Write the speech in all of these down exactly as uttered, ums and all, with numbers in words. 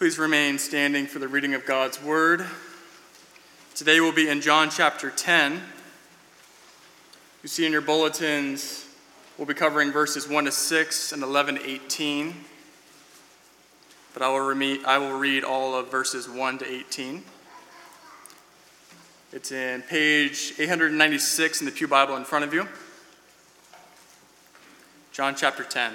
Please remain standing for the reading of God's word. Today we'll be in John chapter ten. You see in your bulletins, we'll be covering verses one to six and eleven to eighteen. But I will, re- I will read all of verses one to eighteen. It's in page eight ninety-six in the Pew Bible in front of you. John chapter ten.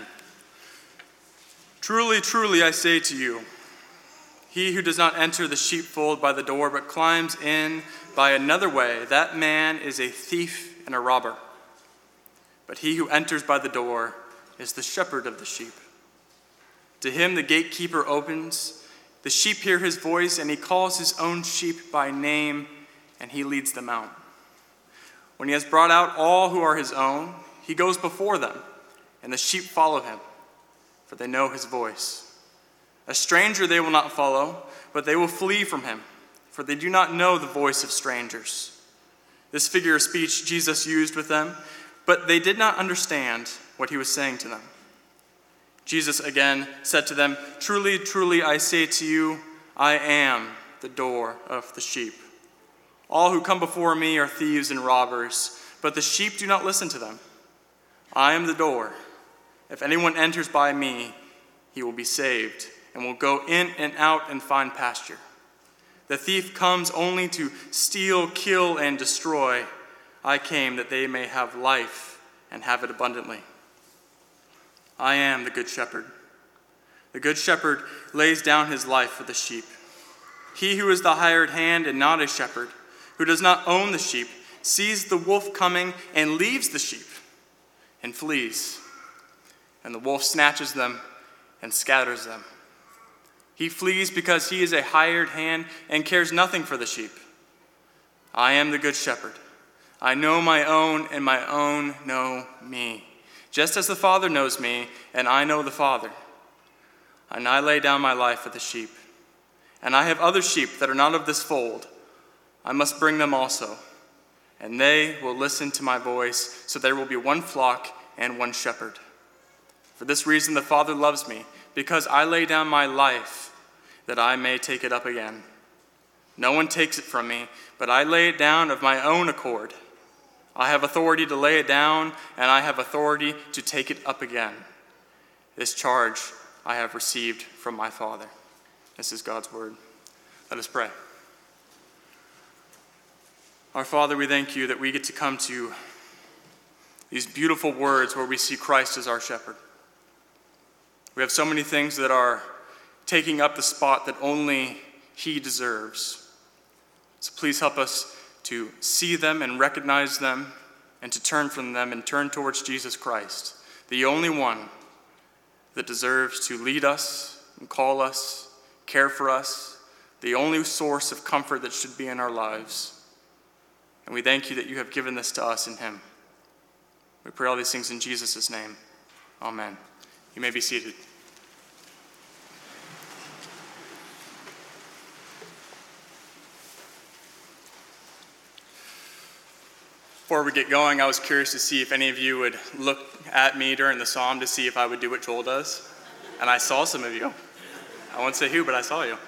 Truly, truly, I say to you, he who does not enter the sheepfold by the door, but climbs in by another way, that man is a thief and a robber. But he who enters by the door is the shepherd of the sheep. To him the gatekeeper opens. The sheep hear his voice, and he calls his own sheep by name, and he leads them out. When he has brought out all who are his own, he goes before them, and the sheep follow him, for they know his voice. A stranger they will not follow, but they will flee from him, for they do not know the voice of strangers. This figure of speech Jesus used with them, but they did not understand what he was saying to them. Jesus again said to them, Truly, truly, I say to you, I am the door of the sheep. All who come before me are thieves and robbers, but the sheep do not listen to them. I am the door. If anyone enters by me, he will be saved, and will go in and out and find pasture. The thief comes only to steal, kill, and destroy. I came that they may have life and have it abundantly. I am the good shepherd. The good shepherd lays down his life for the sheep. He who is the hired hand and not a shepherd, who does not own the sheep, sees the wolf coming and leaves the sheep and flees. And the wolf snatches them and scatters them. He flees because he is a hired hand and cares nothing for the sheep. I am the good shepherd. I know my own, and my own know me, just as the Father knows me, and I know the Father. And I lay down my life for the sheep. And I have other sheep that are not of this fold. I must bring them also, and they will listen to my voice, so there will be one flock and one shepherd. For this reason the Father loves me, because I lay down my life, that I may take it up again. No one takes it from me, but I lay it down of my own accord. I have authority to lay it down, and I have authority to take it up again. This charge I have received from my Father. This is God's word. Let us pray. Our Father, we thank you that we get to come to these beautiful words where we see Christ as our shepherd. We have so many things that are taking up the spot that only he deserves. So please help us to see them and recognize them and to turn from them and turn towards Jesus Christ, the only one that deserves to lead us and call us, care for us, the only source of comfort that should be in our lives. And we thank you that you have given this to us in him. We pray all these things in Jesus' name. Amen. You may be seated. Before we get going, I was curious to see if any of you would look at me during the psalm to see if I would do what Joel does. And I saw some of you. I won't say who, but I saw you.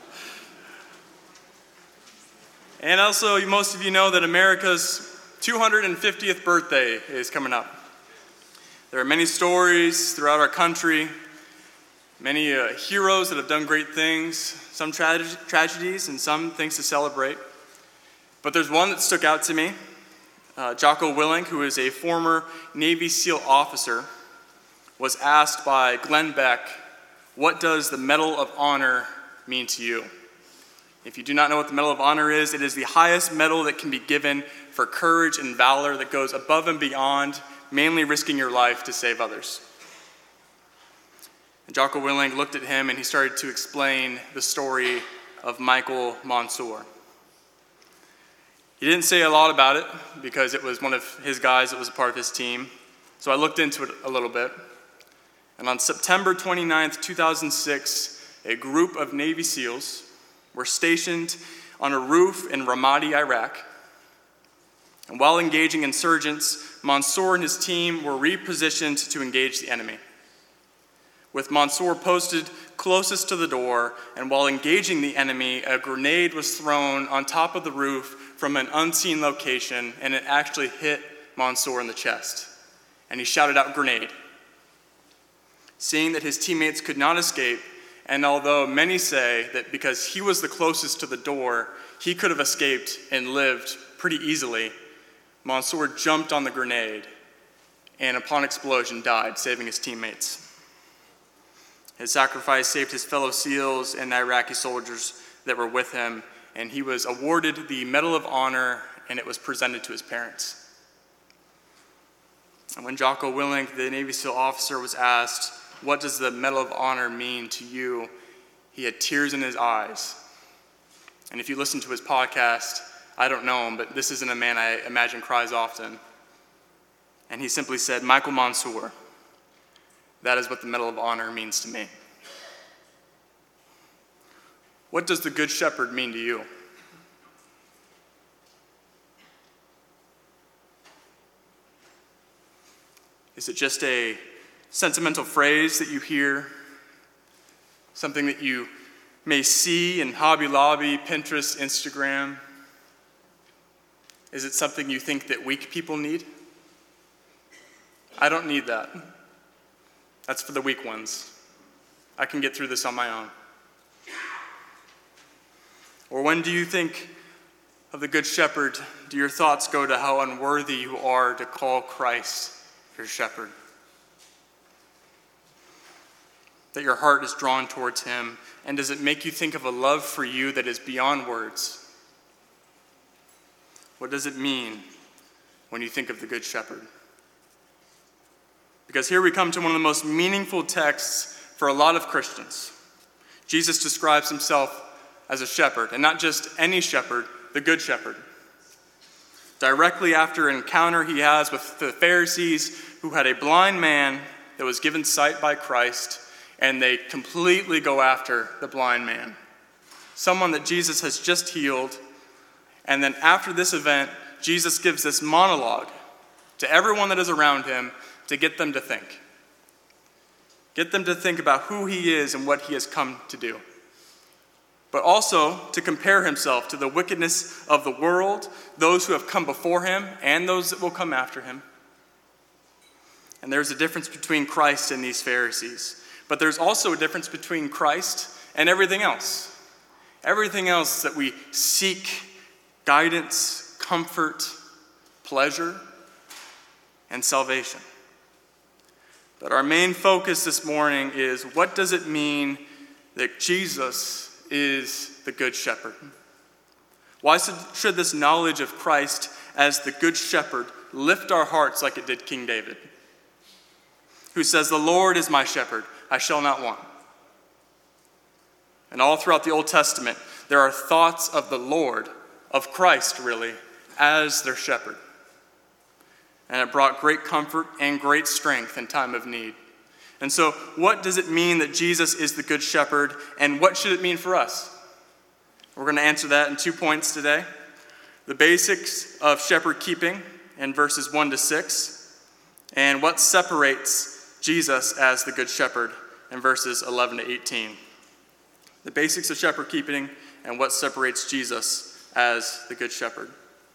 And also, most of you know that America's two hundred fiftieth birthday is coming up. There are many stories throughout our country, many uh, heroes that have done great things, some tra- tragedies and some things to celebrate. But there's one that stuck out to me. Uh, Jocko Willink, who is a former Navy SEAL officer, was asked by Glenn Beck, what does the Medal of Honor mean to you? If you do not know what the Medal of Honor is, it is the highest medal that can be given for courage and valor that goes above and beyond, mainly risking your life to save others. And Jocko Willink looked at him and he started to explain the story of Michael Monsoor. He didn't say a lot about it because it was one of his guys that was a part of his team. So I looked into it a little bit. And on September twenty-ninth, two thousand six, a group of Navy SEALs were stationed on a roof in Ramadi, Iraq. And while engaging insurgents, Monsoor and his team were repositioned to engage the enemy. With Monsoor posted closest to the door, and while engaging the enemy, a grenade was thrown on top of the roof from an unseen location, and it actually hit Mansour in the chest. And he shouted out, "Grenade." Seeing that his teammates could not escape, and although many say that because he was the closest to the door, he could have escaped and lived pretty easily, Mansour jumped on the grenade and upon explosion died, saving his teammates. His sacrifice saved his fellow SEALs and the Iraqi soldiers that were with him, and he was awarded the Medal of Honor, and it was presented to his parents. And when Jocko Willink, the Navy SEAL officer, was asked, "What does the Medal of Honor mean to you?" he had tears in his eyes. And if you listen to his podcast, I don't know him, but this isn't a man I imagine cries often. And he simply said, "Michael Mansour, that is what the Medal of Honor means to me." What does the Good Shepherd mean to you? Is it just a sentimental phrase that you hear? Something that you may see in Hobby Lobby, Pinterest, Instagram? Is it something you think that weak people need? I don't need that. That's for the weak ones. I can get through this on my own. Or when do you think of the Good Shepherd, do your thoughts go to how unworthy you are to call Christ your shepherd? That your heart is drawn towards him, and does it make you think of a love for you that is beyond words? What does it mean when you think of the Good Shepherd? Because here we come to one of the most meaningful texts for a lot of Christians. Jesus describes himself as a shepherd, and not just any shepherd, the Good Shepherd. Directly after an encounter he has with the Pharisees, who had a blind man that was given sight by Christ, and they completely go after the blind man, someone that Jesus has just healed. And then after this event, Jesus gives this monologue to everyone that is around him to get them to think. Get them to think about who he is and what he has come to do. But also to compare himself to the wickedness of the world, those who have come before him, and those that will come after him. And there's a difference between Christ and these Pharisees. But there's also a difference between Christ and everything else. Everything else that we seek guidance, comfort, pleasure, and salvation. But our main focus this morning is, what does it mean that Jesus is the Good Shepherd? Why should this knowledge of Christ as the Good Shepherd lift our hearts like it did King David, who says, "The Lord is my shepherd, I shall not want." And all throughout the Old Testament, there are thoughts of the Lord, of Christ really, as their shepherd. And it brought great comfort and great strength in time of need. And so, what does it mean that Jesus is the Good Shepherd, and what should it mean for us? We're going to answer that in two points today. The basics of shepherd keeping in verses one to six, and what separates Jesus as the Good Shepherd in verses eleven to eighteen. The basics of shepherd keeping and what separates Jesus as the Good Shepherd.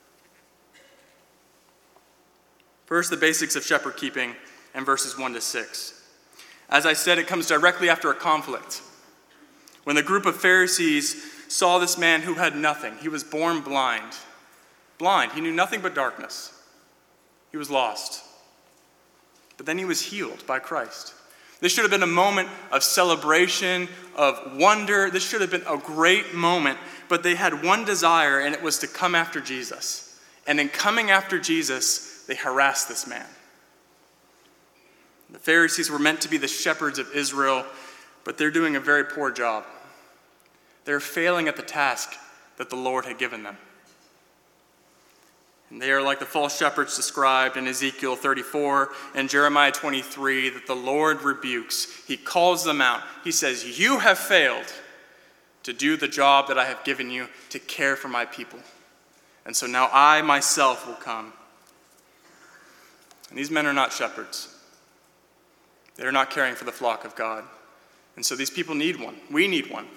First, the basics of shepherd keeping in verses one to six. As I said, it comes directly after a conflict. When the group of Pharisees saw this man who had nothing, he was born blind. Blind, he knew nothing but darkness. He was lost. But then he was healed by Christ. This should have been a moment of celebration, of wonder. This should have been a great moment, but they had one desire, and it was to come after Jesus. And in coming after Jesus, they harassed this man. The Pharisees were meant to be the shepherds of Israel, but they're doing a very poor job. They're failing at the task that the Lord had given them. And they are like the false shepherds described in Ezekiel thirty-four and Jeremiah twenty-three that the Lord rebukes. He calls them out. He says, "You have failed to do the job that I have given you to care for my people. And so now I myself will come." And these men are not shepherds. They are not caring for the flock of God. And so these people need one. We need one.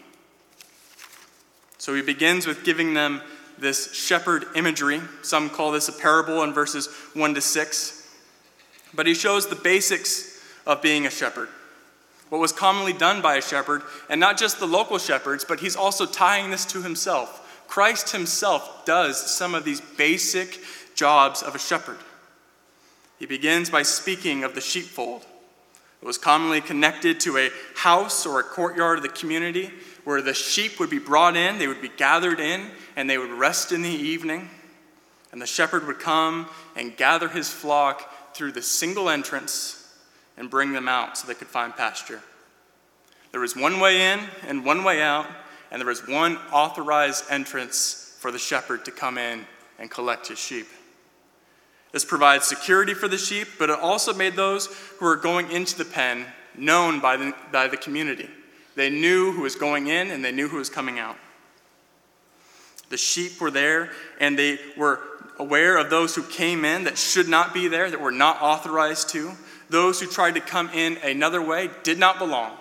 So he begins with giving them this shepherd imagery. Some call this a parable in verses one to six. But he shows the basics of being a shepherd, what was commonly done by a shepherd, and not just the local shepherds, but he's also tying this to himself. Christ himself does some of these basic jobs of a shepherd. He begins by speaking of the sheepfold. It was commonly connected to a house or a courtyard of the community where the sheep would be brought in, they would be gathered in, and they would rest in the evening. And the shepherd would come and gather his flock through the single entrance and bring them out so they could find pasture. There was one way in and one way out, and there was one authorized entrance for the shepherd to come in and collect his sheep. This provides security for the sheep, but it also made those who were going into the pen known by the, by the community. They knew who was going in and they knew who was coming out. The sheep were there and they were aware of those who came in that should not be there, that were not authorized to. Those who tried to come in another way did not belong.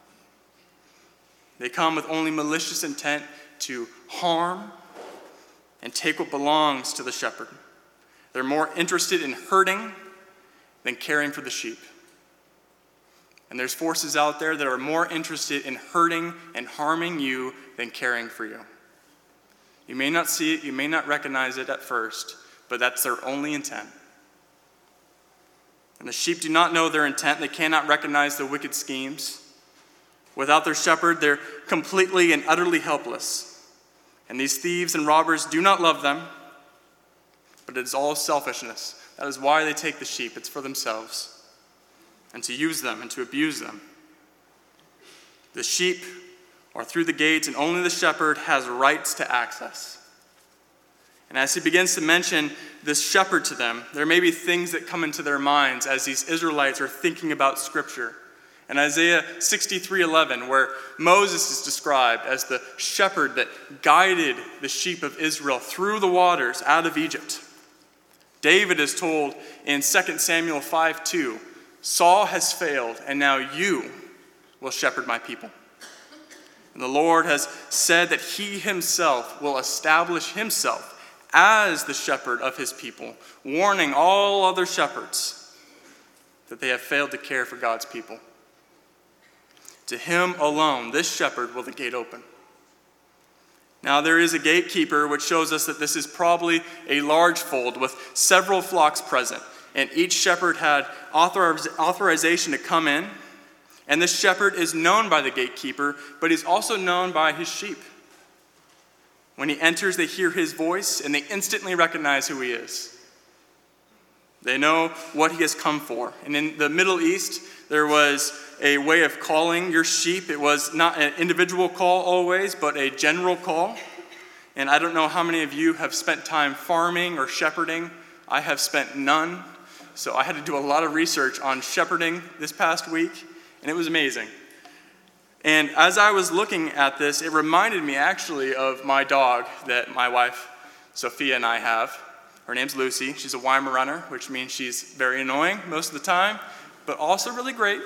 They come with only malicious intent to harm and take what belongs to the shepherd. They're more interested in hurting than caring for the sheep. And there's forces out there that are more interested in hurting and harming you than caring for you. You may not see it, you may not recognize it at first, but that's their only intent. And the sheep do not know their intent. They cannot recognize the wicked schemes. Without their shepherd, they're completely and utterly helpless. And these thieves and robbers do not love them, but it is all selfishness. That is why they take the sheep. It's for themselves and to use them and to abuse them. The sheep are through the gates, and only the shepherd has rights to access. And as he begins to mention this shepherd to them, there may be things that come into their minds as these Israelites are thinking about Scripture. In Isaiah sixty-three eleven, where Moses is described as the shepherd that guided the sheep of Israel through the waters out of Egypt. David is told in Second Samuel five two, Saul has failed, and now you will shepherd my people. And the Lord has said that he himself will establish himself as the shepherd of his people, warning all other shepherds that they have failed to care for God's people. To him alone, this shepherd, will the gate open. Now there is a gatekeeper, which shows us that this is probably a large fold with several flocks present. And each shepherd had authoriz- authorization to come in. And this shepherd is known by the gatekeeper, but he's also known by his sheep. When he enters, they hear his voice, and they instantly recognize who he is. They know what he has come for. And in the Middle East, there was a way of calling your sheep. It was not an individual call always, but a general call. And I don't know how many of you have spent time farming or shepherding. I have spent none. So I had to do a lot of research on shepherding this past week, and it was amazing. And as I was looking at this, it reminded me actually of my dog that my wife, Sophia, and I have. Her name's Lucy. She's a Weimaraner, which means she's very annoying most of the time, but also really great.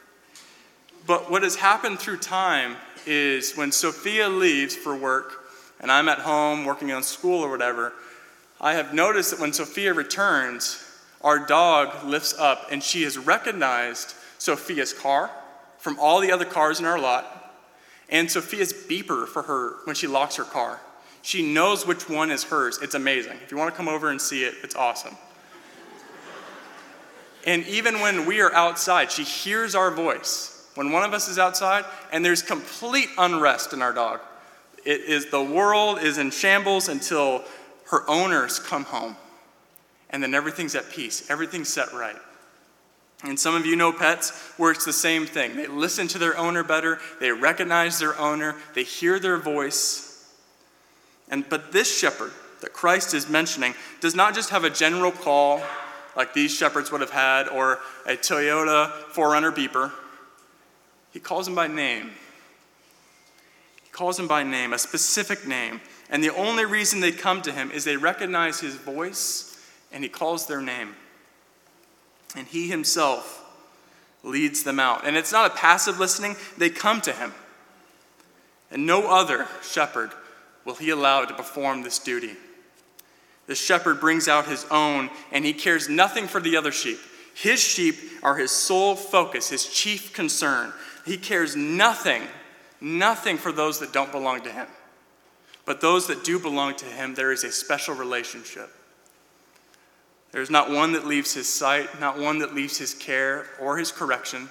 But what has happened through time is when Sophia leaves for work, and I'm at home working on school or whatever, I have noticed that when Sophia returns, our dog lifts up, and she has recognized Sophia's car from all the other cars in our lot, and Sophia's beeper for her when she locks her car. She knows which one is hers. It's amazing. If you want to come over and see it, it's awesome. And even when we are outside, she hears our voice. When one of us is outside, and there's complete unrest in our dog. It is, the world is in shambles until her owners come home. And then everything's at peace. Everything's set right. And some of you know pets where it's the same thing. They listen to their owner better. They recognize their owner. They hear their voice. And but this shepherd that Christ is mentioning does not just have a general call like these shepherds would have had or a Toyota four runner beeper. He calls them by name. He calls them by name, a specific name. And the only reason they come to him is they recognize his voice and he calls their name. And he himself leads them out. And it's not a passive listening, they come to him. And no other shepherd will he allow to perform this duty. The shepherd brings out his own, and he cares nothing for the other sheep. His sheep are his sole focus, his chief concern. He cares nothing, nothing for those that don't belong to him. But those that do belong to him, there is a special relationship. There's not one that leaves his sight, not one that leaves his care or his correction.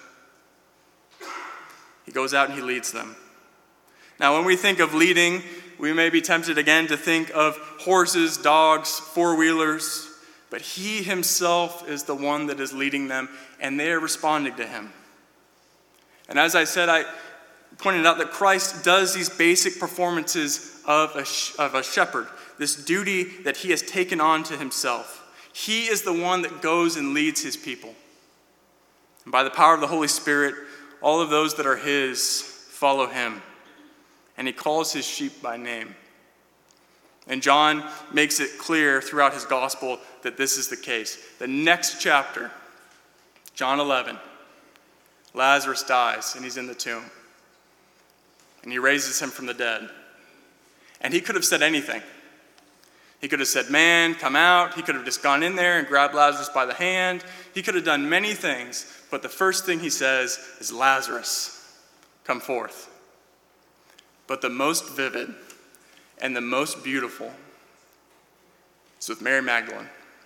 He goes out and he leads them. Now, when we think of leading, we may be tempted again to think of horses, dogs, four-wheelers, but he himself is the one that is leading them, and they are responding to him. And as I said, I pointed out that Christ does these basic performances of a, of a shepherd, this duty that he has taken on to himself. He is the one that goes and leads his people. And by the power of the Holy Spirit, all of those that are his follow him. And he calls his sheep by name. And John makes it clear throughout his gospel that this is the case. The next chapter, John eleven, Lazarus dies and he's in the tomb. And he raises him from the dead. And he could have said anything. He could have said, man, come out. He could have just gone in there and grabbed Lazarus by the hand. He could have done many things. But the first thing he says is, Lazarus, come forth. But the most vivid and the most beautiful is with Mary Magdalene.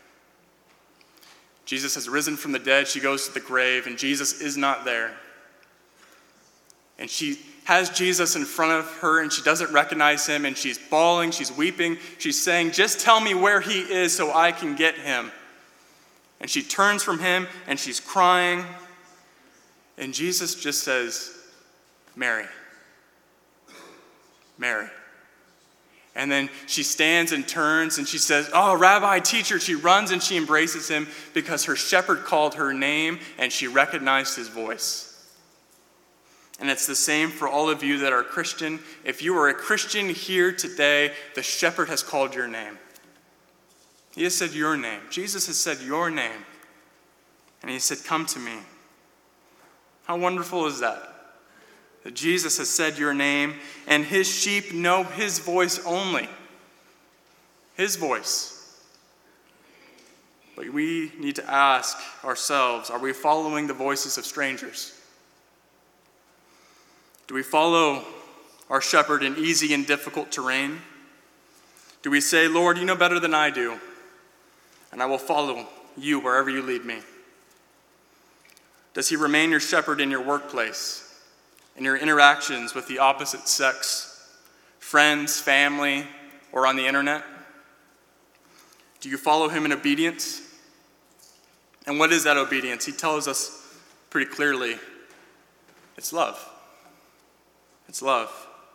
Jesus has risen from the dead. She goes to the grave, and Jesus is not there. And she has Jesus in front of her, and she doesn't recognize him, and she's bawling, she's weeping. She's saying, just tell me where he is so I can get him. And she turns from him, and she's crying. And Jesus just says, Mary. Mary. And then she stands and turns and she says, oh, Rabbi, teacher. She runs and she embraces him because her shepherd called her name and she recognized his voice. And it's the same for all of you that are Christian. If you are a Christian here today, the shepherd has called your name. He has said your name. Jesus has said your name. And he said, come to me. How wonderful is that? That Jesus has said your name, and his sheep know his voice only. His voice. But we need to ask ourselves, are we following the voices of strangers? Do we follow our shepherd in easy and difficult terrain? Do we say, Lord, you know better than I do, and I will follow you wherever you lead me? Does he remain your shepherd in your workplace? In your interactions with the opposite sex, friends, family, or on the internet? Do you follow him in obedience? And what is that obedience? He tells us pretty clearly, it's love. It's love.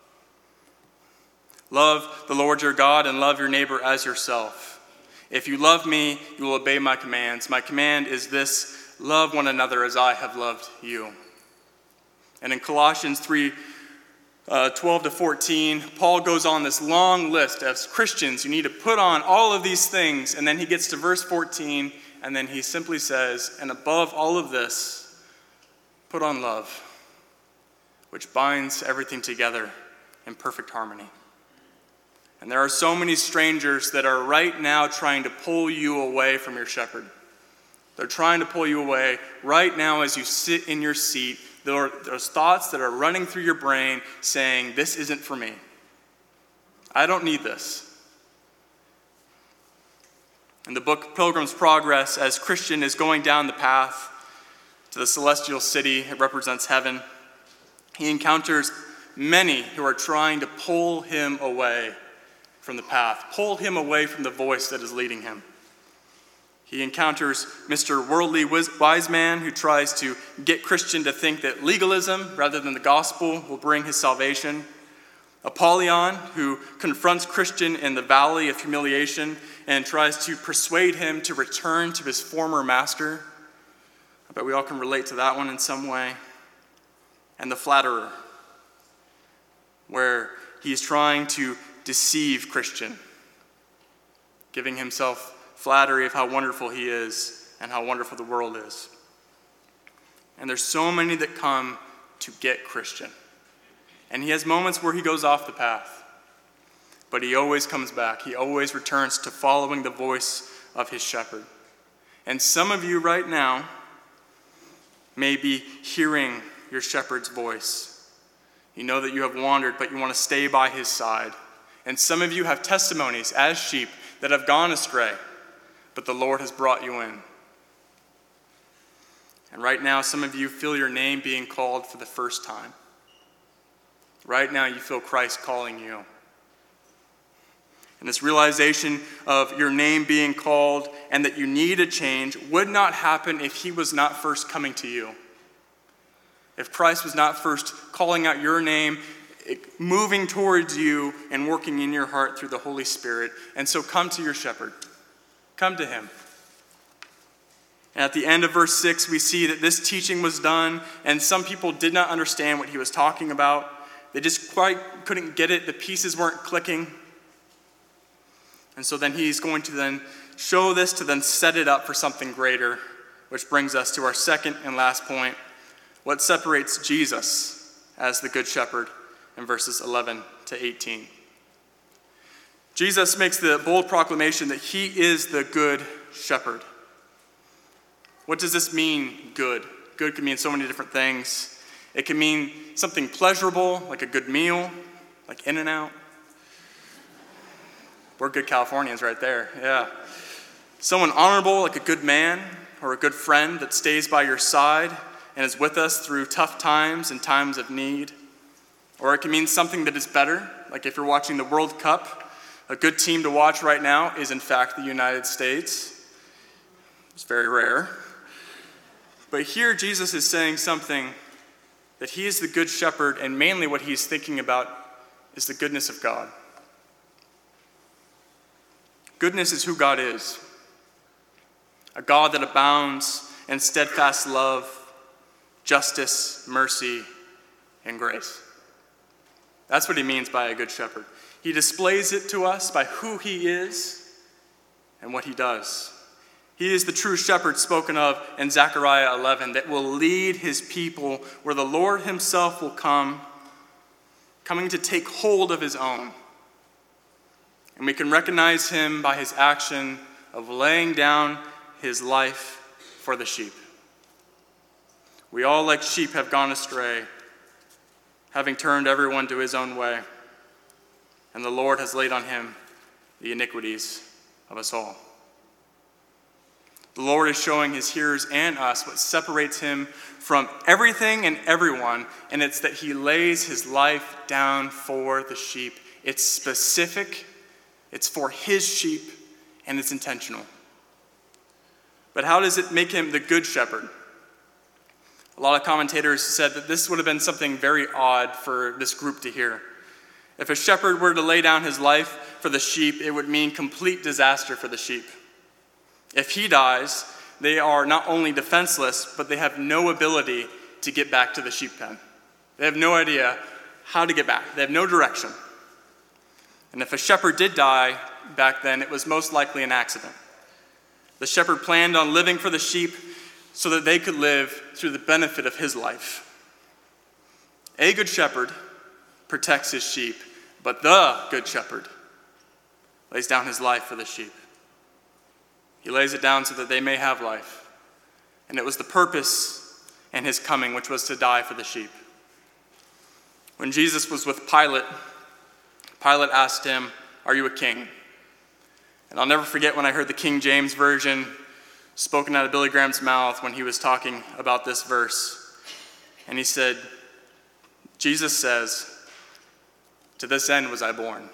Love the Lord your God and love your neighbor as yourself. If you love me, you will obey my commands. My command is this, love one another as I have loved you. And in Colossians three, uh, twelve to fourteen, Paul goes on this long list. As Christians, you need to put on all of these things. And then he gets to verse fourteen, and then he simply says, and above all of this, put on love, which binds everything together in perfect harmony. And there are so many strangers that are right now trying to pull you away from your shepherd. They're trying to pull you away right now as you sit in your seat. There are those thoughts that are running through your brain saying, this isn't for me. I don't need this. In the book Pilgrim's Progress, as Christian is going down the path to the celestial city, it represents heaven, he encounters many who are trying to pull him away from the path, pull him away from the voice that is leading him. He encounters Mister Worldly Wise Man who tries to get Christian to think that legalism rather than the gospel will bring his salvation. Apollyon, who confronts Christian in the valley of humiliation and tries to persuade him to return to his former master. I bet we all can relate to that one in some way. And the flatterer, where he's trying to deceive Christian, giving himself flattery of how wonderful he is and how wonderful the world is. And there's so many that come to get Christian. And he has moments where he goes off the path. But he always comes back. He always returns to following the voice of his shepherd. And some of you right now may be hearing your shepherd's voice. You know that you have wandered, but you want to stay by his side. And some of you have testimonies as sheep that have gone astray, but the Lord has brought you in. And right now, some of you feel your name being called for the first time. Right now, you feel Christ calling you. And this realization of your name being called and that you need a change would not happen if he was not first coming to you. If Christ was not first calling out your name, moving towards you and working in your heart through the Holy Spirit. And so come to your shepherd. Come to him. And at the end of verse six, we see that this teaching was done, and some people did not understand what he was talking about. They just quite couldn't get it. The pieces weren't clicking. And so then he's going to then show this to then set it up for something greater, which brings us to our second and last point. What separates Jesus as the Good Shepherd in verses eleven to eighteen. Jesus makes the bold proclamation that he is the Good Shepherd. What does this mean, good? Good can mean so many different things. It can mean something pleasurable, like a good meal, like In-N-Out. We're good Californians right there, yeah. Someone honorable, like a good man or a good friend that stays by your side and is with us through tough times and times of need. Or it can mean something that is better, like if you're watching the World Cup, a good team to watch right now is in fact the United States. It's very rare. But here Jesus is saying something that he is the Good Shepherd, and mainly what he's thinking about is the goodness of God. Goodness is who God is. A God that abounds in steadfast love, justice, mercy, and grace. That's what he means by a good shepherd. He displays it to us by who he is and what he does. He is the true shepherd spoken of in Zechariah eleven that will lead his people where the Lord himself will come, coming to take hold of his own. And we can recognize him by his action of laying down his life for the sheep. We all, like sheep, have gone astray, having turned everyone to his own way. And the Lord has laid on him the iniquities of us all. The Lord is showing his hearers and us what separates him from everything and everyone, and it's that he lays his life down for the sheep. It's specific, it's for his sheep, and it's intentional. But how does it make him the good shepherd? A lot of commentators said that this would have been something very odd for this group to hear. If a shepherd were to lay down his life for the sheep, it would mean complete disaster for the sheep. If he dies, they are not only defenseless, but they have no ability to get back to the sheep pen. They have no idea how to get back. They have no direction. And if a shepherd did die back then, it was most likely an accident. The shepherd planned on living for the sheep so that they could live through the benefit of his life. A good shepherd protects his sheep, but the good shepherd lays down his life for the sheep. He lays it down so that they may have life. And it was the purpose in his coming, which was to die for the sheep. When Jesus was with Pilate, Pilate asked him, "Are you a king?" And I'll never forget when I heard the King James Version spoken out of Billy Graham's mouth when he was talking about this verse. And he said, Jesus says, "To this end was I born,"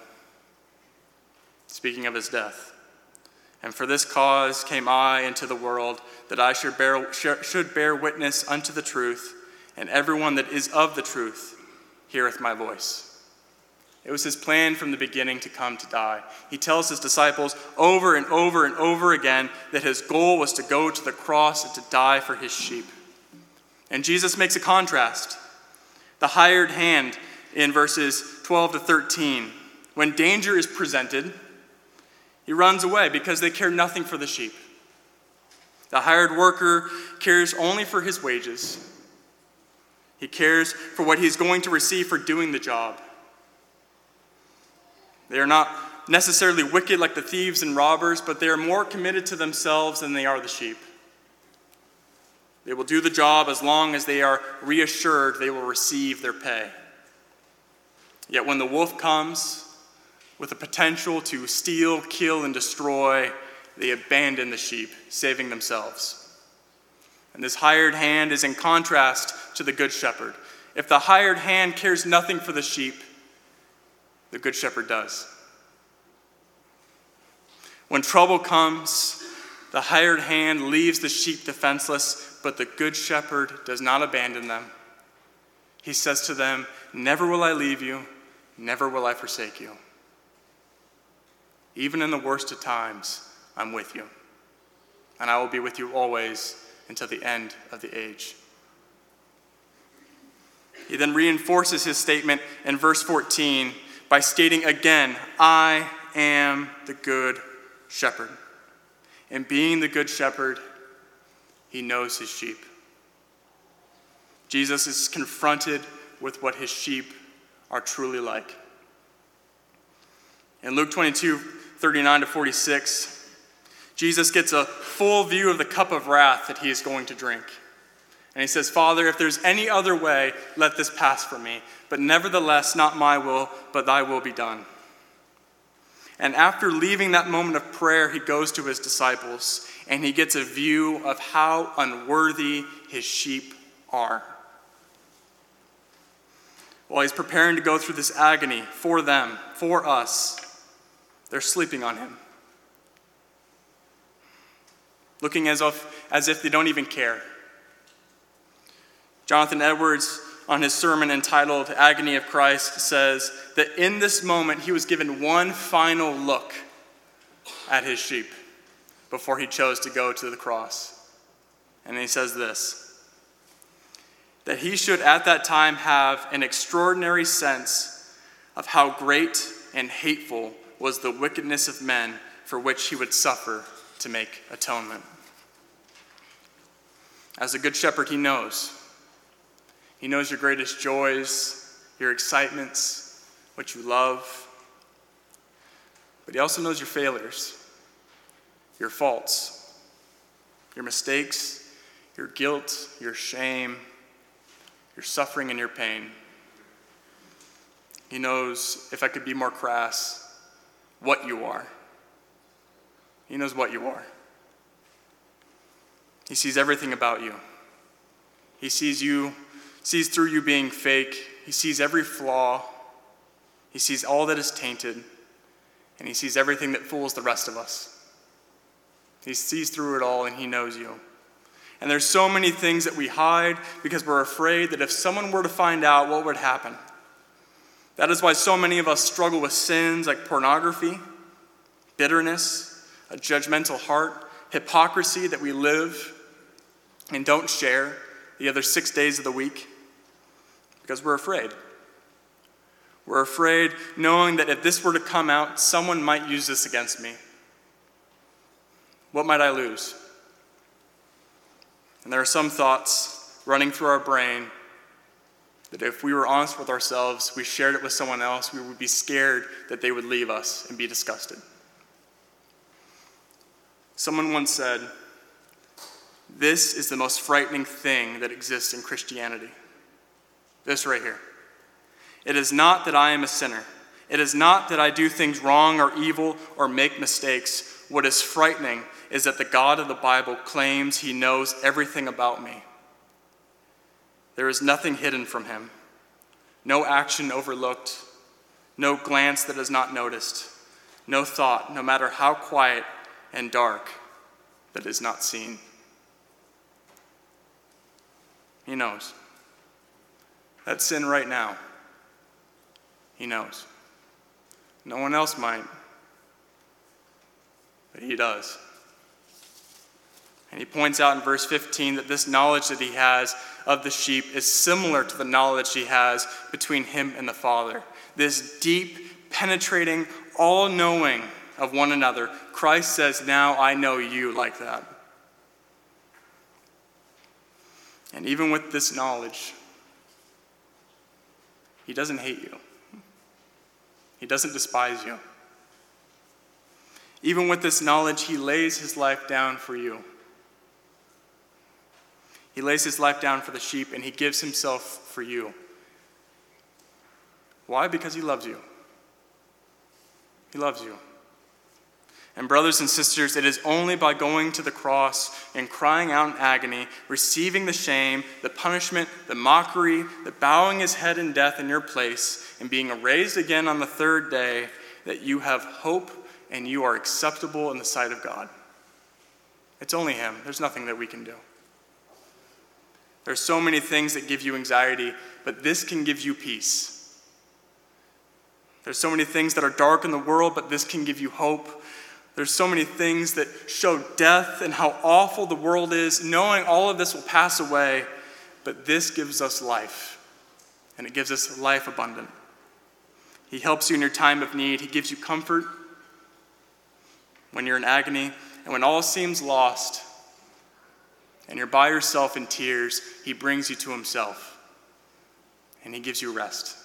speaking of his death. "And for this cause came I into the world, that I should bear, should bear witness unto the truth, and everyone that is of the truth heareth my voice." It was his plan from the beginning to come to die. He tells his disciples over and over and over again that his goal was to go to the cross and to die for his sheep. And Jesus makes a contrast. The hired hand in verses twelve to thirteen. When danger is presented, he runs away because they care nothing for the sheep. The hired worker cares only for his wages. He cares for what he's going to receive for doing the job. They are not necessarily wicked like the thieves and robbers, but they are more committed to themselves than they are the sheep. They will do the job as long as they are reassured they will receive their pay. Yet when the wolf comes with the potential to steal, kill, and destroy, they abandon the sheep, saving themselves. And this hired hand is in contrast to the good shepherd. If the hired hand cares nothing for the sheep, the good shepherd does. When trouble comes, the hired hand leaves the sheep defenseless, but the good shepherd does not abandon them. He says to them, "Never will I leave you, never will I forsake you. Even in the worst of times, I'm with you, and I will be with you always until the end of the age." He then reinforces his statement in verse fourteen by stating again, "I am the good shepherd." And being the good shepherd, he knows his sheep. Jesus is confronted with what his sheep are truly like. In Luke twenty-two, thirty-nine to forty-six, Jesus gets a full view of the cup of wrath that he is going to drink. And he says, "Father, if there's any other way, let this pass from me. But nevertheless, not my will, but thy will be done." And after leaving that moment of prayer, he goes to his disciples, and he gets a view of how unworthy his sheep are. While he's preparing to go through this agony for them, for us, they're sleeping on him, looking as if, as if they don't even care. Jonathan Edwards, on his sermon entitled Agony of Christ, says that in this moment he was given one final look at his sheep before he chose to go to the cross. And he says this, that he should at that time have an extraordinary sense of how great and hateful was the wickedness of men for which he would suffer to make atonement. As a good shepherd, he knows. He knows your greatest joys, your excitements, what you love. But he also knows your failures, your faults, your mistakes, your guilt, your shame, your suffering and your pain. He knows, if I could be more crass, what you are. He knows what you are. He sees everything about you. He sees you sees through you being fake. He sees every flaw. He sees all that is tainted. And he sees everything that fools the rest of us. He sees through it all, and he knows you. And there's so many things that we hide because we're afraid that if someone were to find out, what would happen? That is why so many of us struggle with sins like pornography, bitterness, a judgmental heart, hypocrisy that we live and don't share the other six days of the week. Because we're afraid. We're afraid knowing that if this were to come out, someone might use this against me. What might I lose? And there are some thoughts running through our brain that if we were honest with ourselves, we shared it with someone else, we would be scared that they would leave us and be disgusted. Someone once said, "This is the most frightening thing that exists in Christianity." This right here. It is not that I am a sinner. It is not that I do things wrong or evil or make mistakes. What is frightening is that the God of the Bible claims he knows everything about me. There is nothing hidden from him, no action overlooked, no glance that is not noticed, no thought, no matter how quiet and dark, that is not seen. He knows. That sin right now, he knows. No one else might, but he does. And he points out in verse fifteen that this knowledge that he has of the sheep is similar to the knowledge he has between him and the Father. This deep, penetrating, all-knowing of one another. Christ says, "Now I know you like that." And even with this knowledge, He doesn't hate you. He doesn't despise you. Even with this knowledge, he lays his life down for you. He lays his life down for the sheep, and he gives himself for you. Why? Because he loves you. He loves you. And brothers and sisters, it is only by going to the cross and crying out in agony, receiving the shame, the punishment, the mockery, the bowing his head in death in your place, and being raised again on the third day, that you have hope and you are acceptable in the sight of God. It's only him. There's nothing that we can do. There's so many things that give you anxiety, but this can give you peace. There's so many things that are dark in the world, but this can give you hope. There's so many things that show death and how awful the world is, knowing all of this will pass away, but this gives us life, and it gives us life abundant. He helps you in your time of need. He gives you comfort when you're in agony, and when all seems lost, and you're by yourself in tears, he brings you to himself, and he gives you rest.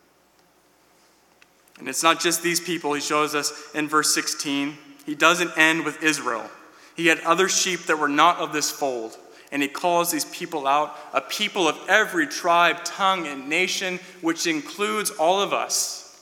And it's not just these people. He shows us in verse sixteen. He doesn't end with Israel. He had other sheep that were not of this fold. And he calls these people out, a people of every tribe, tongue, and nation, which includes all of us.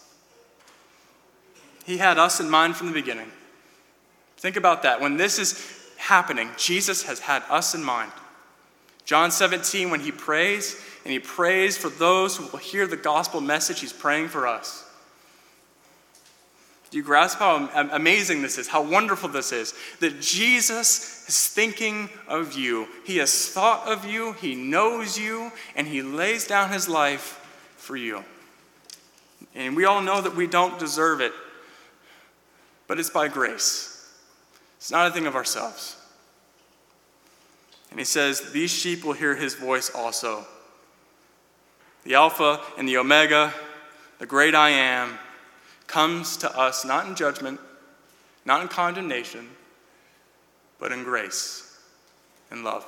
He had us in mind from the beginning. Think about that. When this is happening, Jesus has had us in mind. John seventeen, when he prays, and he prays for those who will hear the gospel message, he's praying for us. Do you grasp how amazing this is, how wonderful this is? That Jesus is thinking of you. He has thought of you, he knows you, and he lays down his life for you. And we all know that we don't deserve it, but it's by grace. It's not a thing of ourselves. And he says, these sheep will hear his voice also. The Alpha and the Omega, the great I am, comes to us not in judgment, not in condemnation, but in grace and love.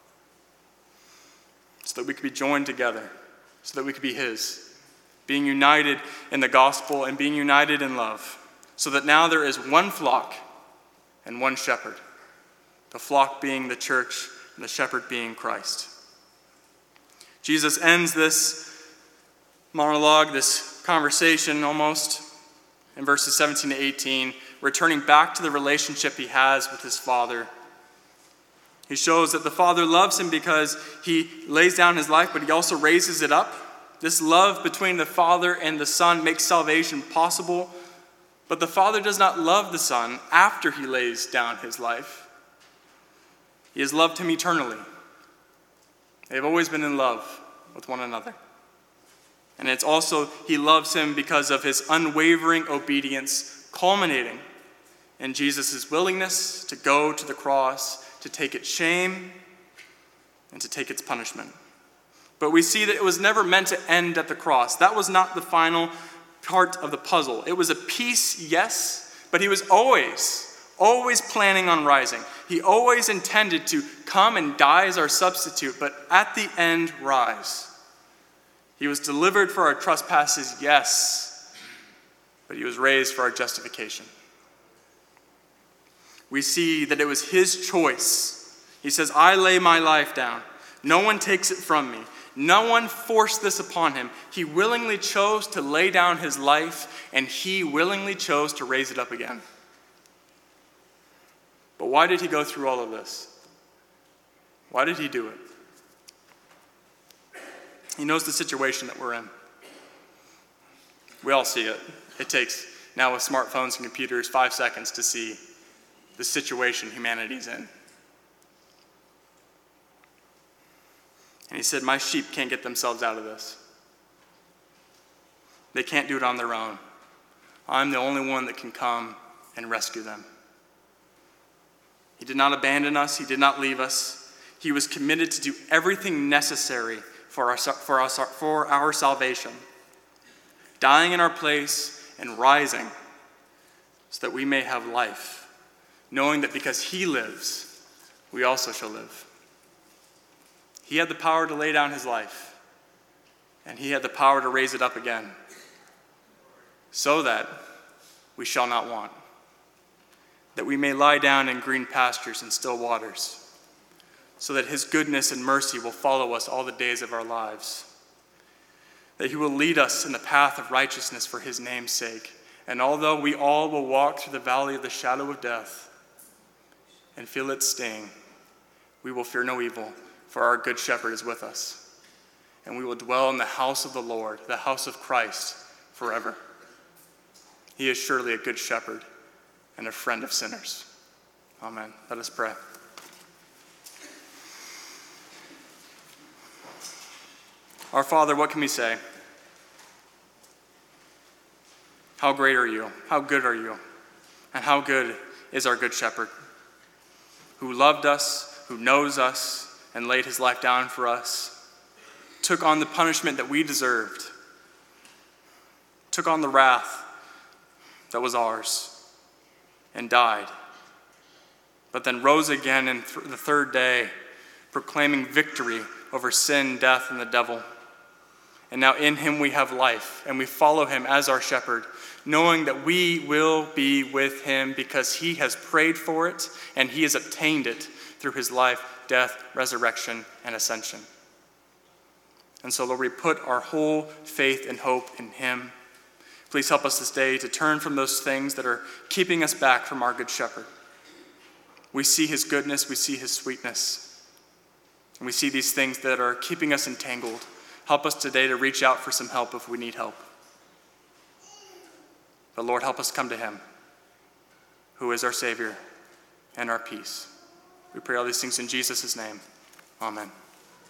So that we could be joined together, so that we could be his, being united in the gospel and being united in love, so that now there is one flock and one shepherd, the flock being the church and the shepherd being Christ. Jesus ends this monologue, this conversation almost, in verses seventeen to eighteen, returning back to the relationship he has with his Father. He shows that the Father loves him because he lays down his life, but he also raises it up. This love between the Father and the Son makes salvation possible, but the Father does not love the Son after he lays down his life. He has loved him eternally. They have always been in love with one another. And it's also, he loves him because of his unwavering obedience, culminating in Jesus' willingness to go to the cross, to take its shame, and to take its punishment. But we see that it was never meant to end at the cross. That was not the final part of the puzzle. It was a piece, yes, but he was always, always planning on rising. He always intended to come and die as our substitute, but at the end, rise. He was delivered for our trespasses, yes, but he was raised for our justification. We see that it was his choice. He says, I lay my life down. No one takes it from me. No one forced this upon him. He willingly chose to lay down his life, and he willingly chose to raise it up again. But why did he go through all of this? Why did he do it? He knows the situation that we're in. We all see it. It takes, now with smartphones and computers, five seconds to see the situation humanity's in. And he said, my sheep can't get themselves out of this. They can't do it on their own. I'm the only one that can come and rescue them. He did not abandon us. He did not leave us. He was committed to do everything necessary for our, for our, for our salvation, dying in our place and rising so that we may have life, knowing that because he lives, we also shall live. He had the power to lay down his life, and he had the power to raise it up again, so that we shall not want, that we may lie down in green pastures and still waters, so that his goodness and mercy will follow us all the days of our lives, that he will lead us in the path of righteousness for his name's sake. And although we all will walk through the valley of the shadow of death and feel its sting, we will fear no evil, for our good shepherd is with us. And we will dwell in the house of the Lord, the house of Christ, forever. He is surely a good shepherd and a friend of sinners. Amen. Let us pray. Our Father, what can we say? How great are you? How good are you? And how good is our good shepherd, who loved us, who knows us, and laid his life down for us, took on the punishment that we deserved, took on the wrath that was ours, and died, but then rose again in th- the third day, proclaiming victory over sin, death, and the devil. And now in him we have life, and we follow him as our shepherd, knowing that we will be with him because he has prayed for it, and he has obtained it through his life, death, resurrection, and ascension. And so, Lord, we put our whole faith and hope in him. Please help us this day to turn from those things that are keeping us back from our good shepherd. We see his goodness, we see his sweetness, and we see these things that are keeping us entangled. Help us today to reach out for some help if we need help. But Lord, help us come to him, who is our Savior and our peace. We pray all these things in Jesus' name. Amen.